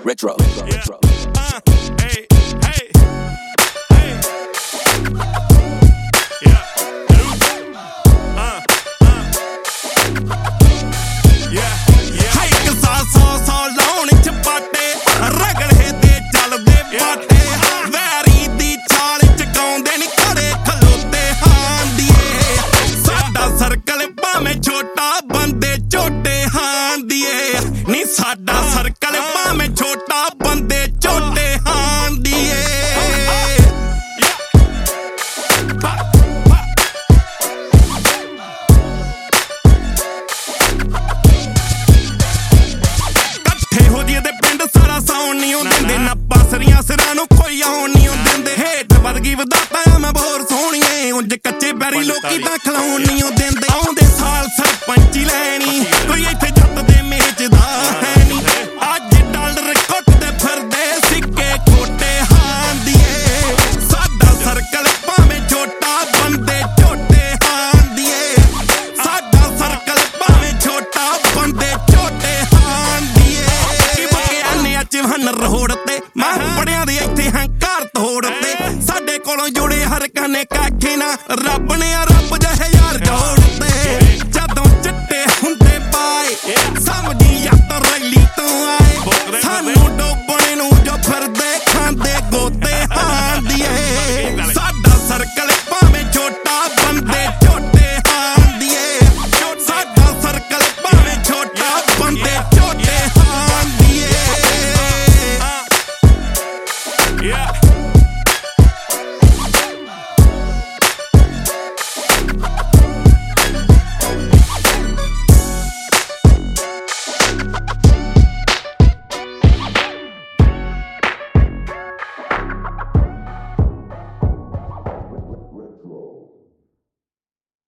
Retro. Retro. Hey, hey, hey. Yeah. Yeah, yeah. Hai kasa so laune ch paate ragale de chalde paate ਵੈਰੀ ਦੀ ਚਾਲ ਚ ਗਾਉਂਦੇ ਨੀ ਖੜੇ ਖਲੋਤੇ ਹਾਂ ਦੀਏ ਸਾਡਾ ਸਰਕਲ ਭਾਵੇਂ ਛੋਟਾ ਬੰਦੇ ਝੋਟੇ ਹਾਂ ਦੀਏ ਨੀ ਸਾਡਾ ਸਰਕਲ ਭਾਵੇਂ ਛੋਟਾ ਬੰਦੇ ਝੋਟੇ ਹਾਂ ਦੀਏ ਇਕੱਠੇ ਹੋ ਜੀਏ ਤੇ ਪਿੰਡ ਸਾਰਾ ਸੌਣ ਨੀ ਦਿੰਦੇ ਨਾ ਪਾਸਰੀਆਂ ਸਿਰਾਂ ਨੂੰ ਕੋਈ ਆਉਣ ਨੀ ਦਿੰਦੇ ਹੇਠ ਵੱਧ ਗਈ ਵਧਾਤਾ ਆ ਮੈਂ ਬੋਰ ਸੋਹਣੀਏ ਉਂਝ ਕੱਚੇ ਪੈਰੀ ਲੋਕੀ ਤਾਂ ਖਲਾਉਣ ਨੀ ਦਿੰਦੇ ਆਉਂਦੇ ਸਾਲ ਸਰਪੰਚੀ ਲੈਣੀ ਕੋਈ ਇੱਥੇ ਜੱਟ ਦੇ ਮੇਚਦਾ ਹੈ ਨੀ ਅੱਜ ਡਾਲਰ ਕੁੱਟਦੇ ਫਿਰਦੇ ਸਿੱਕੇ ਖੋਟੇ ਹਾਂ ਦੀਏ ਸਾਡਾ ਸਰਕਲ ਭਾਵੇਂ ਛੋਟਾ ਬੰਦੇ ਝੋਟੇ ਹਾਂ ਦੀਏ ਸਾਡਾ ਸਰਕਲ ਭਾਵੇਂ ਛੋਟਾ ਬੰਦੇ ਝੋਟੇ ਹਾਂ ਦੀਏ ਕੀ ਬਕਿਆਨੇ ਅੱਜ ਹਨ ਰੋੜ ਤੇ ਮੈਂ ਬੜਿਆਂ ਦੇ ਇੱਥੇ ਹਾਂ ਘਰ ਤੋੜ ਤੇ ਸਾਡੇ ਕੋਲੋਂ ਜੁੜੇ ਹਰ ਕਾਨੇ ਕਾਖੇ ਨਾ ਰੱਬ ਨੇ